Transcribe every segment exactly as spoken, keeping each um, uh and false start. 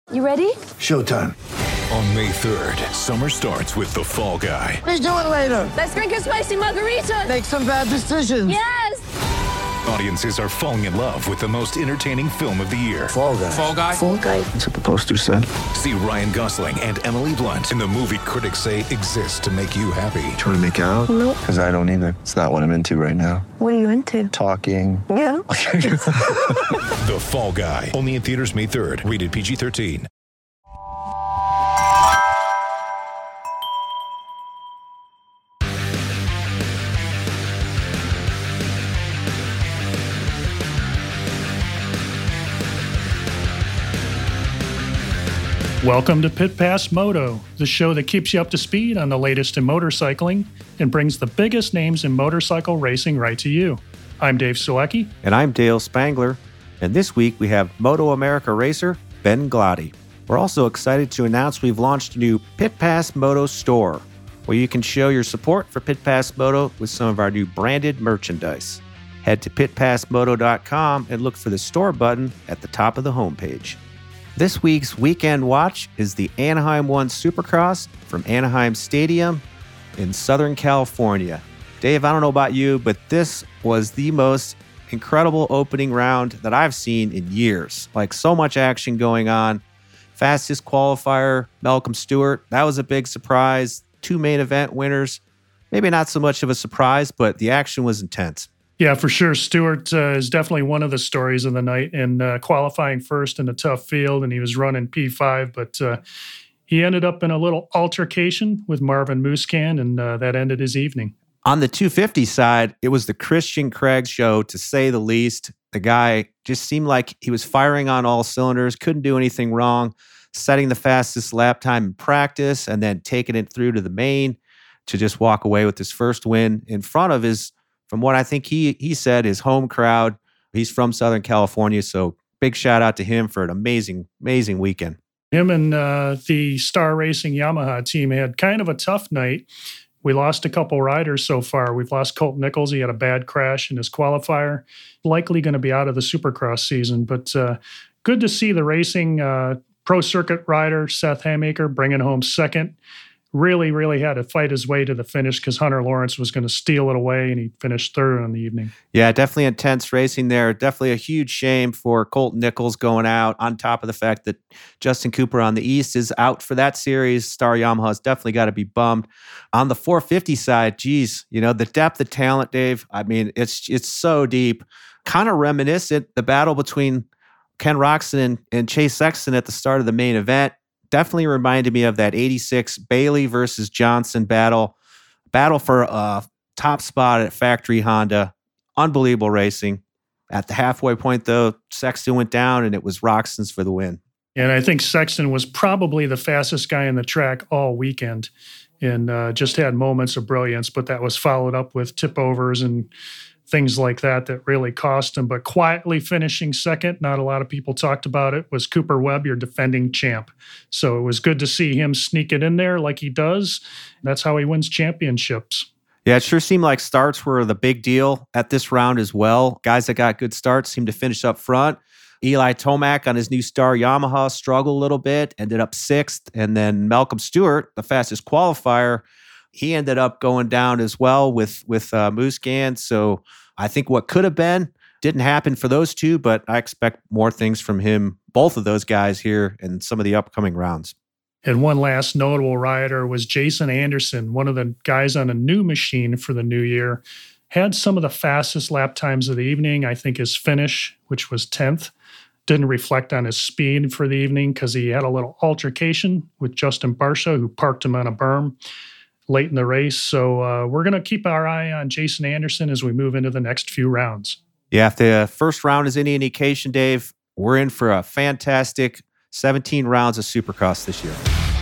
You ready? Showtime. On May third, summer starts with The Fall Guy. Let's do it later. Let's drink a spicy margarita. Make some bad decisions. Yes! Audiences are falling in love with the most entertaining film of the year. Fall Guy. Fall Guy? Fall Guy. That's what the poster said. See Ryan Gosling and Emily Blunt in the movie critics say exists to make you happy. Trying to make it out? Nope. Because I don't either. It's not what I'm into right now. What are you into? Talking. Yeah. The Fall Guy. Only in theaters May third. Rated P G thirteen. Welcome to Pit Pass Moto, the show that keeps you up to speed on the latest in motorcycling and brings the biggest names in motorcycle racing right to you. I'm Dave Sulecki. And I'm Dale Spangler. And this week we have Moto America racer Ben Gloddy. We're also excited to announce we've launched a new Pit Pass Moto store, where you can show your support for Pit Pass Moto with some of our new branded merchandise. Head to pit pass moto dot com and look for the store button at the top of the homepage. This week's weekend watch is the Anaheim one Supercross from Anaheim Stadium in Southern California. Dave, I don't know about you, but this was the most incredible opening round that I've seen in years. Like, so much action going on. Fastest qualifier, Malcolm Stewart. That was a big surprise. Two main event winners. Maybe not so much of a surprise, but the action was intense. Yeah, for sure. Stewart uh, is definitely one of the stories of the night, and uh, qualifying first in a tough field, and he was running P five, but uh, he ended up in a little altercation with Marvin Musquin, and uh, that ended his evening. On the two fifty side, it was the Christian Craig show, to say the least. The guy just seemed like he was firing on all cylinders, couldn't do anything wrong, setting the fastest lap time in practice, and then taking it through to the main to just walk away with his first win in front of his, from what I think he he said, his home crowd. He's from Southern California, so big shout out to him for an amazing, amazing weekend. Him and uh, the Star Racing Yamaha team had kind of a tough night. We lost a couple riders so far. We've lost Colt Nichols. He had a bad crash in his qualifier. Likely going to be out of the Supercross season, but uh, good to see the racing uh, pro circuit rider, Seth Haymaker, bringing home second. Really, really had to fight his way to the finish because Hunter Lawrence was going to steal it away, and he finished third on the evening. Yeah, definitely intense racing there. Definitely a huge shame for Colt Nichols going out, on top of the fact that Justin Cooper on the East is out for that series. Star Yamaha's definitely got to be bummed. On the four fifty side, geez, you know, the depth of talent, Dave, I mean, it's it's so deep. Kind of reminiscent, the battle between Ken Roczen and, and Chase Sexton at the start of the main event. Definitely reminded me of that eighty-six Bailey versus Johnson battle. Battle for a top spot at Factory Honda. Unbelievable racing. At the halfway point, though, Sexton went down, and it was Roxon's for the win. And I think Sexton was probably the fastest guy in the track all weekend, and uh, just had moments of brilliance, but that was followed up with tip-overs and things like that that really cost him. But quietly finishing second, not a lot of people talked about it, was Cooper Webb, your defending champ. So it was good to see him sneak it in there like he does. That's how he wins championships. Yeah, it sure seemed like starts were the big deal at this round as well. Guys that got good starts seemed to finish up front. Eli Tomac on his new Star Yamaha struggled a little bit, ended up sixth. And then Malcolm Stewart, the fastest qualifier, he ended up going down as well with, with uh, Musquin. So I think what could have been didn't happen for those two, but I expect more things from him, both of those guys here in some of the upcoming rounds. And one last notable rider was Jason Anderson, one of the guys on a new machine for the new year. Had some of the fastest lap times of the evening. I think his finish, which was tenth, didn't reflect on his speed for the evening because he had a little altercation with Justin Barsha, who parked him on a berm late in the race. So uh, we're going to keep our eye on Jason Anderson as we move into the next few rounds. Yeah, if the first round is any indication, Dave, we're in for a fantastic seventeen rounds of Supercross this year.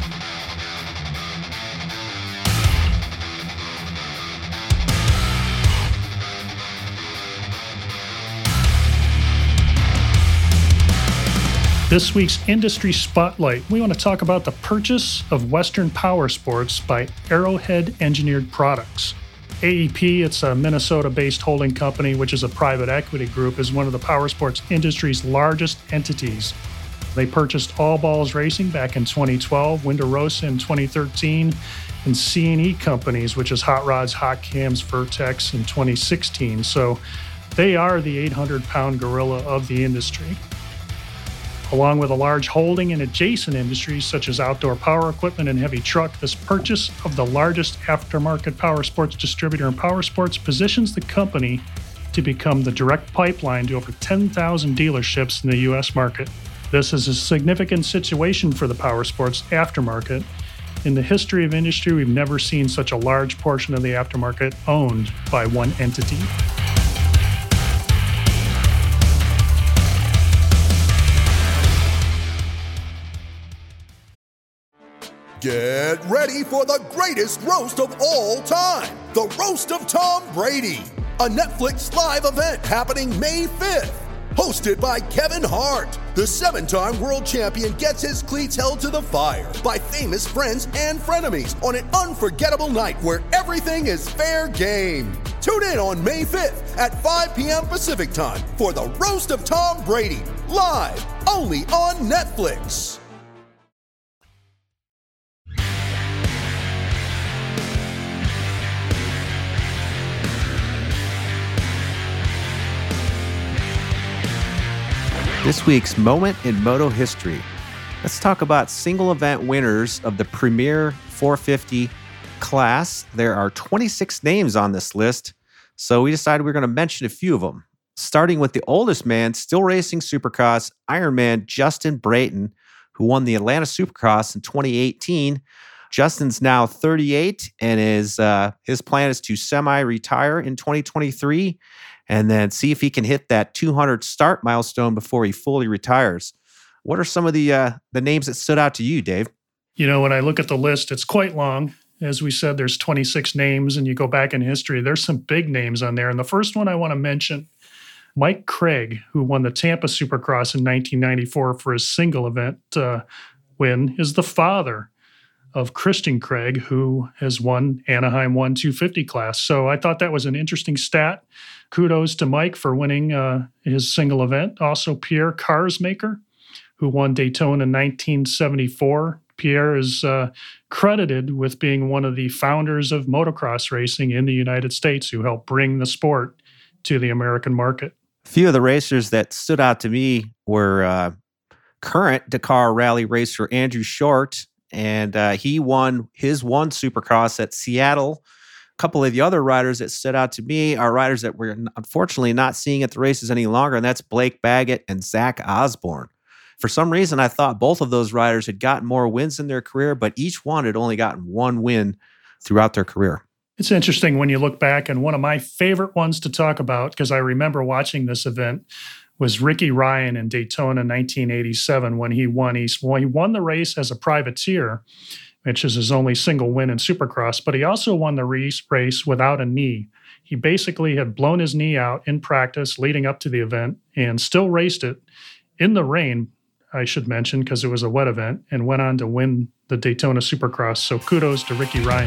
This week's Industry Spotlight, we want to talk about the purchase of Western Power Sports by Arrowhead Engineered Products. A E P, it's a Minnesota-based holding company, which is a private equity group, is one of the power sports industry's largest entities. They purchased All Balls Racing back in twenty twelve, Winter Rosa in twenty thirteen, and C and E Companies, which is Hot Rods, Hot Cams, Vertex in twenty sixteen. So they are the eight hundred pound gorilla of the industry. Along with a large holding in adjacent industries such as outdoor power equipment and heavy truck, this purchase of the largest aftermarket power sports distributor in power sports positions the company to become the direct pipeline to over ten thousand dealerships in the U S market. This is a significant situation for the power sports aftermarket. In the history of industry, we've never seen such a large portion of the aftermarket owned by one entity. Get ready for the greatest roast of all time, the Roast of Tom Brady, a Netflix live event happening May fifth. Hosted by Kevin Hart, the seven-time world champion gets his cleats held to the fire by famous friends and frenemies on an unforgettable night where everything is fair game. Tune in on May fifth at five p.m. Pacific time for the Roast of Tom Brady, live only on Netflix. This week's Moment in Moto History. Let's talk about single event winners of the Premier four fifty class. There are twenty-six names on this list, so we decided we we're going to mention a few of them. Starting with the oldest man still racing Supercross, Ironman Justin Brayton, who won the Atlanta Supercross in twenty eighteen. Justin's now thirty-eight, and his, uh, his plan is to semi-retire in twenty twenty-three. And then see if he can hit that two hundred start milestone before he fully retires. What are some of the uh, the names that stood out to you, Dave? You know, when I look at the list, it's quite long. As we said, there's twenty-six names, and you go back in history, there's some big names on there. And the first one I want to mention, Mike Craig, who won the Tampa Supercross in nineteen ninety-four for his single event uh, win, is the father of Christian Craig, who has won Anaheim one two fifty class. So I thought that was an interesting stat. Kudos to Mike for winning uh, his single event. Also, Pierre Karsmaker, who won Daytona in nineteen seventy-four. Pierre is uh, credited with being one of the founders of motocross racing in the United States, who helped bring the sport to the American market. A few of the racers that stood out to me were uh, current Dakar Rally racer Andrew Short, and uh, he won his one Supercross at Seattle. A couple of the other riders that stood out to me are riders that we're unfortunately not seeing at the races any longer, and that's Blake Baggett and Zach Osborne. For some reason, I thought both of those riders had gotten more wins in their career, but each one had only gotten one win throughout their career. It's interesting when you look back, and one of my favorite ones to talk about, because I remember watching this event, was Ricky Ryan in Daytona nineteen eighty-seven when he won. He, well, he won the race as a privateer, which is his only single win in Supercross, but he also won the race, race without a knee. He basically had blown his knee out in practice leading up to the event and still raced it in the rain, I should mention, because it was a wet event, and went on to win the Daytona Supercross. So kudos to Ricky Ryan.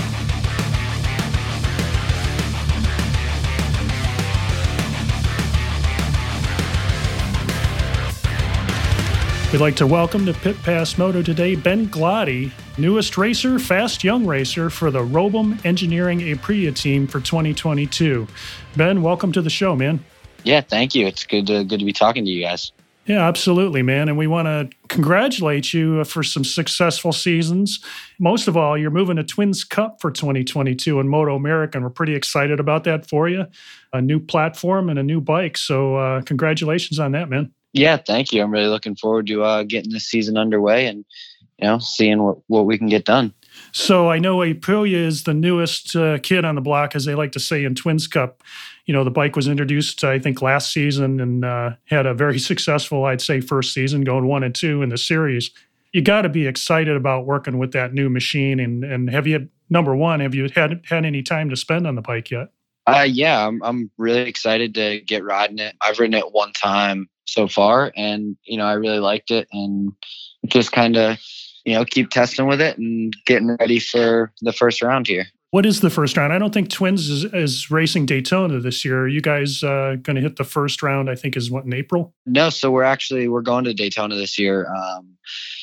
We'd like to welcome to Pit Pass Moto today Ben Gloddy, newest racer, fast young racer for the Robum Engineering Aprilia team for twenty twenty-two. Ben, welcome to the show, man. Yeah, thank you. It's good to, good to be talking to you guys. Yeah, absolutely, man. And we want to congratulate you for some successful seasons. Most of all, you're moving to Twins Cup for twenty twenty-two in Moto America, and we're pretty excited about that for you. A new platform and a new bike. So uh, congratulations on that, man. Yeah, thank you. I'm really looking forward to uh, getting this season underway and, you know, seeing what, what we can get done. So I know Aprilia is the newest uh, kid on the block, as they like to say in Twins Cup. You know, the bike was introduced, I think, last season and uh, had a very successful, I'd say, first season, going one and two in the series. You got to be excited about working with that new machine. And, and have you, number one, have you had had any time to spend on the bike yet? Uh, yeah, I'm I'm really excited to get riding it. I've ridden it one time so far, and you know I really liked it, and just kind of you know keep testing with it and getting ready for the first round here. What is the first round? I don't think Twins is, is racing Daytona this year. Are you guys uh, going to hit the first round? I think is what, in April? No, so we're actually we're going to Daytona this year. Um,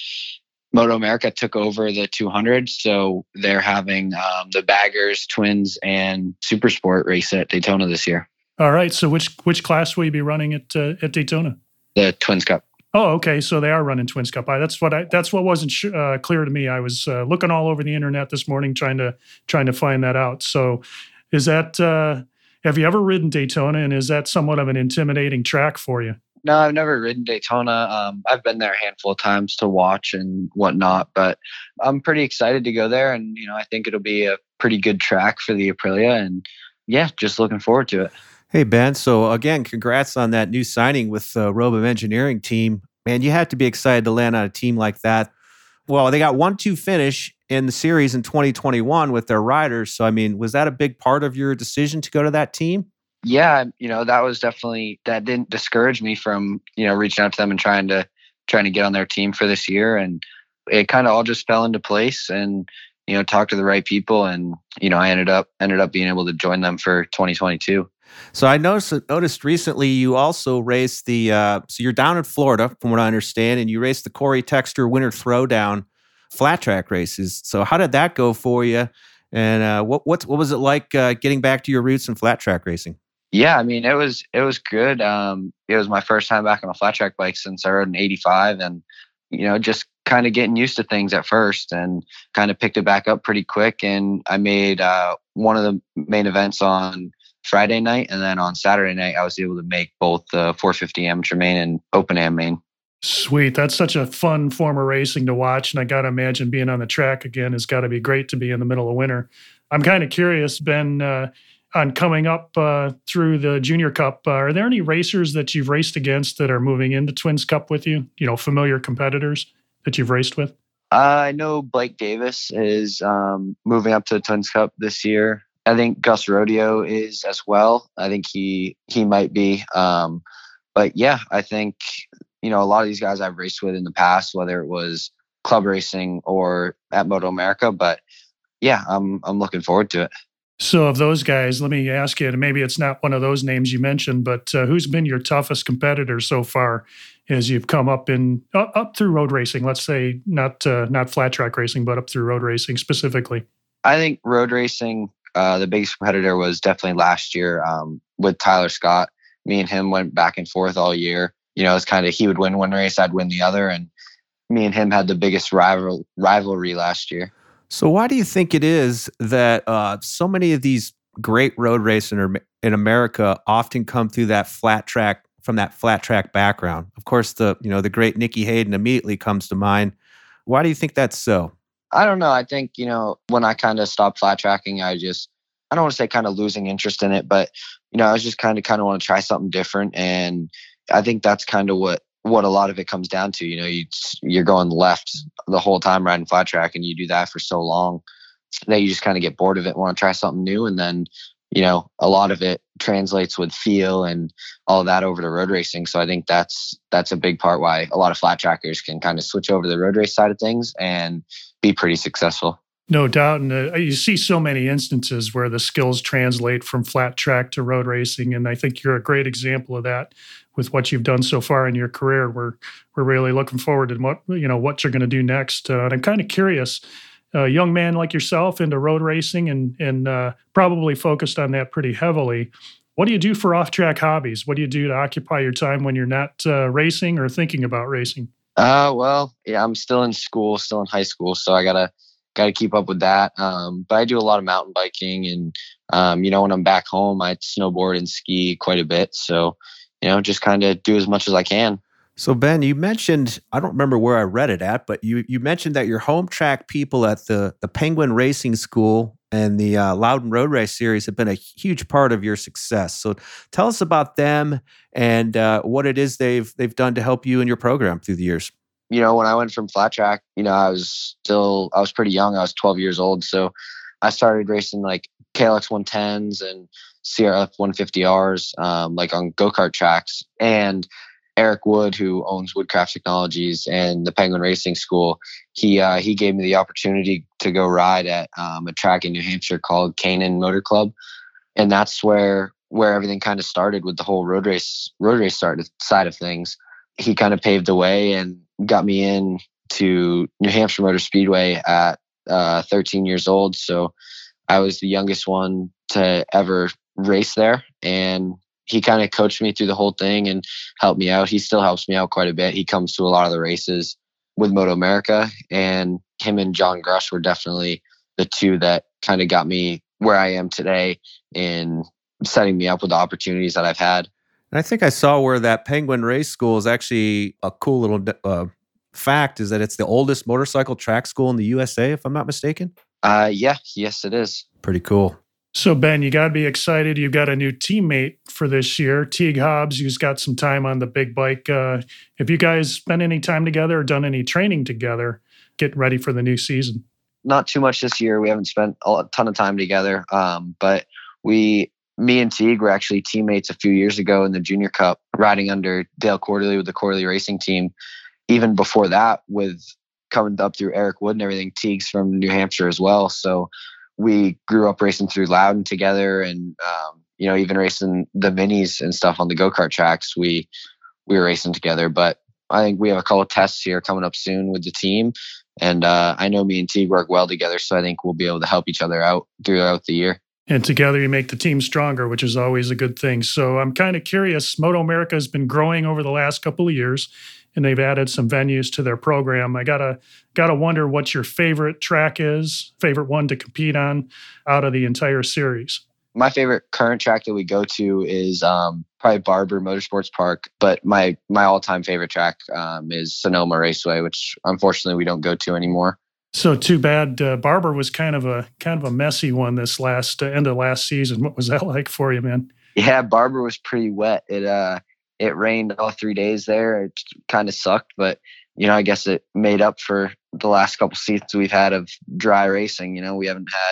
Moto America took over the two hundred, so they're having um, the Baggers, Twins, and Super Sport race at Daytona this year. All right. So which which class will you be running at uh, at Daytona? The Twins Cup. Oh, okay. So they are running Twins Cup. I, that's what I. That's what wasn't sh- uh, clear to me. I was uh, looking all over the internet this morning trying to trying to find that out. So, is that uh, have you ever ridden Daytona, and is that somewhat of an intimidating track for you? No, I've never ridden Daytona. Um, I've been there a handful of times to watch and whatnot, but I'm pretty excited to go there, and you know, I think it'll be a pretty good track for the Aprilia, and yeah, just looking forward to it. Hey, Ben. So again, congrats on that new signing with the Robum Engineering team. Man, you have to be excited to land on a team like that. Well, they got one two finish in the series in twenty twenty-one with their riders. So, I mean, was that a big part of your decision to go to that team? Yeah, you know, that was definitely, that didn't discourage me from, you know, reaching out to them and trying to, trying to get on their team for this year. And it kind of all just fell into place and, you know, talked to the right people. And, you know, I ended up, ended up being able to join them for twenty twenty-two. So I noticed noticed recently you also raced the, uh, so you're down in Florida, from what I understand, and you raced the Corey Texter Winter Throwdown flat track races. So how did that go for you? And uh, what, what what was it like uh, getting back to your roots in flat track racing? Yeah, I mean, it was it was good. Um, it was my first time back on a flat track bike since I rode in eighty-five, and you know, just kind of getting used to things at first, and kind of picked it back up pretty quick. And I made uh, one of the main events on Friday night, and then on Saturday night, I was able to make both the four fifty amateur main and open am main. Sweet. That's such a fun form of racing to watch. And I got to imagine being on the track again has got to be great to be in the middle of winter. I'm kind of curious, Ben, uh, on coming up uh, through the Junior Cup. Uh, are there any racers that you've raced against that are moving into Twins Cup with you? You know, familiar competitors that you've raced with? Uh, I know Blake Davis is um, moving up to the Twins Cup this year. I think Gus Rodeo is as well. I think he he might be. Um, but yeah, I think, you know, a lot of these guys I've raced with in the past, whether it was club racing or at Moto America. But yeah, I'm I'm looking forward to it. So of those guys, let me ask you, and maybe it's not one of those names you mentioned, but uh, who's been your toughest competitor so far as you've come up in uh, up through road racing? Let's say not uh, not flat track racing, but up through road racing specifically. I think road racing, uh, the biggest competitor was definitely last year um, with Tyler Scott. Me and him went back and forth all year. You know, it's kind of he would win one race, I'd win the other, and me and him had the biggest rival rivalry last year. So why do you think it is that uh, so many of these great road racers in, in America often come through that flat track, from that flat track background? Of course, the you know the great Nicky Hayden immediately comes to mind. Why do you think that's so? I don't know. I think, you know, when I kind of stopped flat tracking, I just, I don't want to say kind of losing interest in it, but, you know, I was just kind of kind of want to try something different. And I think that's kind of what what a lot of it comes down to. You know, you, you're going left the whole time riding flat track, and you do that for so long that you just kind of get bored of it and want to try something new. And then, you know, a lot of it translates with feel and all of that over to road racing. So I think that's that's a big part why a lot of flat trackers can kind of switch over to the road race side of things and be pretty successful. No doubt. And uh, you see so many instances where the skills translate from flat track to road racing. And I think you're a great example of that with what you've done so far in your career. We're, we're really looking forward to what, you know, what you're going to do next. Uh, and I'm kind of curious, a young man like yourself into road racing and, and uh, probably focused on that pretty heavily. What do you do for off-track hobbies? What do you do to occupy your time when you're not uh, racing or thinking about racing? Uh, well, yeah, I'm still in school, still in high school. So I got to, got to keep up with that. Um, but I do a lot of mountain biking, and, um, you know, when I'm back home, I snowboard and ski quite a bit. So, you know, just kind of do as much as I can. So Ben, you mentioned, I don't remember where I read it at, but you you mentioned that your home track people at the, the Penguin Racing School and the uh, Loudon Road Race Series have been a huge part of your success. So tell us about them and uh, what it is they've they've done to help you in your program through the years. You know, when I went from flat track, you know, I was still, I was pretty young. I was twelve years old. So I started racing like K L X one tens and C R F one fifty Rs, um, like on go-kart tracks. And Eric Wood, who owns Woodcraft Technologies and the Penguin Racing School, he uh, he gave me the opportunity to go ride at um, a track in New Hampshire called Canaan Motor Club, and that's where where everything kind of started with the whole road race road race start, side of things. He kind of paved the way and got me in to New Hampshire Motor Speedway at uh, thirteen years old. So I was the youngest one to ever race there, and he kind of coached me through the whole thing and helped me out. He still helps me out quite a bit. He comes to a lot of the races with Moto America, and him and John Grush were definitely the two that kind of got me where I am today in setting me up with the opportunities that I've had. And I think I saw where that Penguin Race School is actually a cool little uh, fact is that it's the oldest motorcycle track school in the U S A, if I'm not mistaken. Uh, yeah, yes, it is. Pretty cool. So, Ben, you got to be excited. You've got a new teammate for this year, Teague Hobbs, who's got some time on the big bike. Uh, have you guys spent any time together or done any training together getting ready for the new season? Not too much this year. We haven't spent a ton of time together, um, but we, me and Teague were actually teammates a few years ago in the Junior Cup, riding under Dale Quarterly with the Quarterly Racing team. Even before that, with coming up through Eric Wood and everything, Teague's from New Hampshire as well. So we grew up racing through Loudon together, and um, you know, even racing the minis and stuff on the go-kart tracks. We we were racing together. But I think we have a couple of tests here coming up soon with the team, and uh, I know me and Teague work well together, so I think we'll be able to help each other out throughout the year. And together you make the team stronger, which is always a good thing. So I'm kind of curious. Moto America has been growing over the last couple of years, and they've added some venues to their program. I gotta gotta wonder what your favorite track is, favorite one to compete on out of the entire series. My favorite current track that we go to is um, probably Barber Motorsports Park, but my my all-time favorite track um, is Sonoma Raceway, which unfortunately we don't go to anymore. So too bad. Uh, Barber was kind of a kind of a messy one this last uh, end of last season. What was that like for you, man? Yeah, Barber was pretty wet. It uh, it rained all three days there. It kind of sucked, but you know, I guess it made up for the last couple seasons we've had of dry racing. You know, we haven't had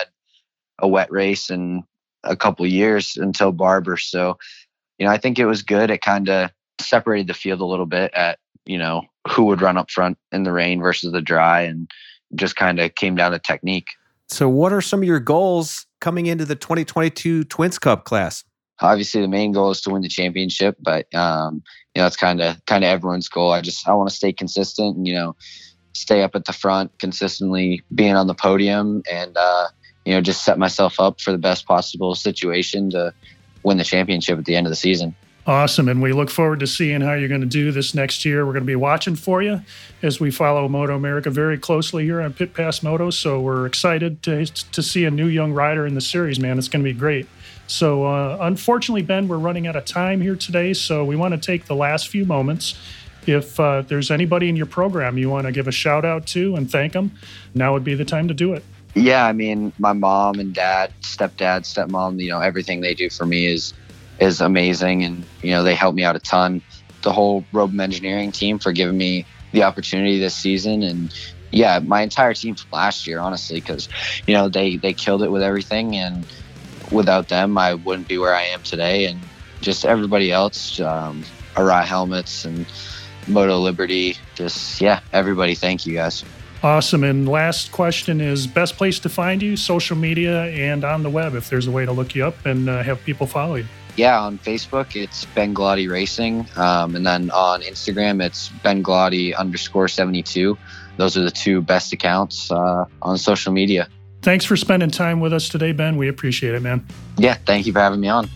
a wet race in a couple years until Barber. So, you know, I think it was good. It kind of separated the field a little bit at, you know, who would run up front in the rain versus the dry, and just kind of came down to technique. So what are some of your goals coming into the twenty twenty-two Twins Cup class? Obviously, the main goal is to win the championship, but um, you know, it's kind of kind of everyone's goal. I just I want to stay consistent and, you know, stay up at the front, consistently being on the podium, and uh, you know, just set myself up for the best possible situation to win the championship at the end of the season. Awesome. And we look forward to seeing how you're going to do this next year. We're going to be watching for you as we follow Moto America very closely here on Pit Pass Moto. So we're excited to to see a new young rider in the series, man. It's going to be great. So uh, unfortunately, Ben, we're running out of time here today. So we want to take the last few moments. If uh, there's anybody in your program you want to give a shout out to and thank them, now would be the time to do it. Yeah, I mean, my mom and dad, stepdad, stepmom, you know, everything they do for me is is amazing, and you know, they help me out a ton. The whole Robum Engineering team for giving me the opportunity this season, and yeah, my entire team from last year, honestly, because you know, they they killed it with everything, and without them I wouldn't be where I am today. And just everybody else, um, Arai Helmets and Moto Liberty, just yeah, everybody, thank you guys. Awesome. And last question is best place to find you, social media and on the web, if there's a way to look you up and uh, have people follow you. Yeah, on Facebook, it's Ben Glotty Racing. Um, and then on Instagram, it's Ben Glotty underscore seventy-two. Those are the two best accounts uh, on social media. Thanks for spending time with us today, Ben. We appreciate it, man. Yeah, thank you for having me on.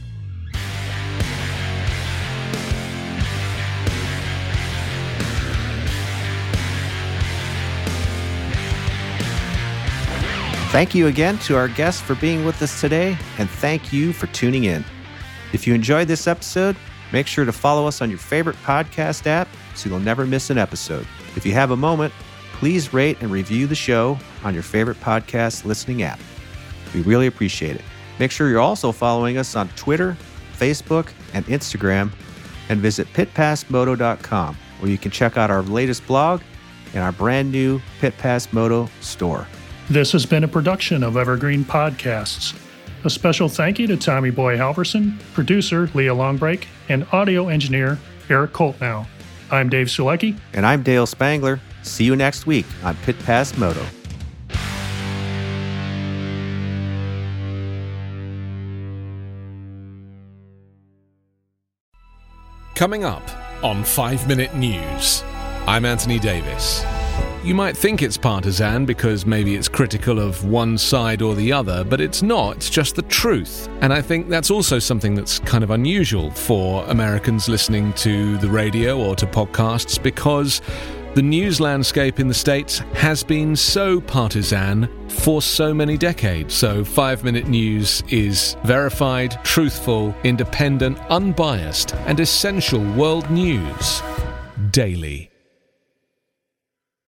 Thank you again to our guests for being with us today, and thank you for tuning in. If you enjoyed this episode, make sure to follow us on your favorite podcast app so you'll never miss an episode. If you have a moment, please rate and review the show on your favorite podcast listening app. We really appreciate it. Make sure you're also following us on Twitter, Facebook, and Instagram, and visit pit pass moto dot com, where you can check out our latest blog and our brand new Pit Pass Moto store. This has been a production of Evergreen Podcasts. A special thank you to Tommy Boy Halverson, producer Leah Longbrake, and audio engineer Eric Coltnow. I'm Dave Sulecki. And I'm Dale Spangler. See you next week on Pit Pass Moto. Coming up on five minute News, I'm Anthony Davis. You might think it's partisan because maybe it's critical of one side or the other, but it's not. It's just the truth. And I think that's also something that's kind of unusual for Americans listening to the radio or to podcasts, because the news landscape in the States has been so partisan for so many decades. So five minute News is verified, truthful, independent, unbiased, and essential world news daily.